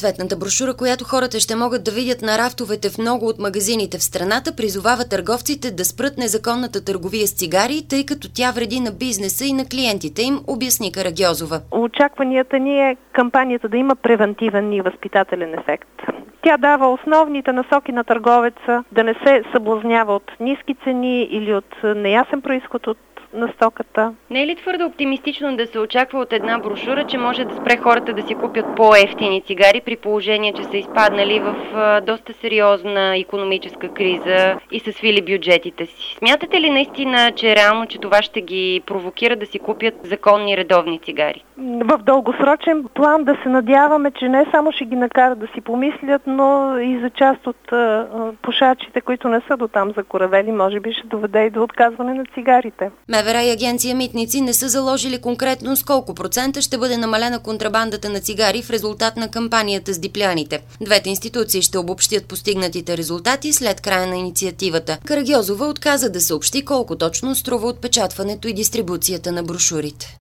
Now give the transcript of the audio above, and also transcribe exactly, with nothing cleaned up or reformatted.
Просветната брошура, която хората ще могат да видят на рафтовете в много от магазините в страната, призовава търговците да спрат незаконната търговия с цигари, тъй като тя вреди на бизнеса и на клиентите им, обясни Карагьозова. Очакванията ни е кампанията да има превентивен и възпитателен ефект. Тя дава основните насоки на търговеца да не се съблазнява от ниски цени или от неясен произход от на стоката. Не е ли твърде оптимистично да се очаква от една брошура, че може да спре хората да си купят по-евтини цигари, при положение, че са изпаднали в а, доста сериозна икономическа криза и са свили бюджетите си? Смятате ли наистина, че е реално, че това ще ги провокира да си купят законни редовни цигари? В дългосрочен план да се надяваме, че не само ще ги накарат да си помислят, но и за част от а, пушачите, които не са до там закоравели, може би ще доведе и до отказване на цигарите. МВР и агенция Митници не са заложили конкретно с колко процента ще бъде намалена контрабандата на цигари в резултат на кампанията с дипляните. Двете институции ще обобщят постигнатите резултати след края на инициативата. Карагьозова отказа да съобщи колко точно струва отпечатването и дистрибуцията на брошурите.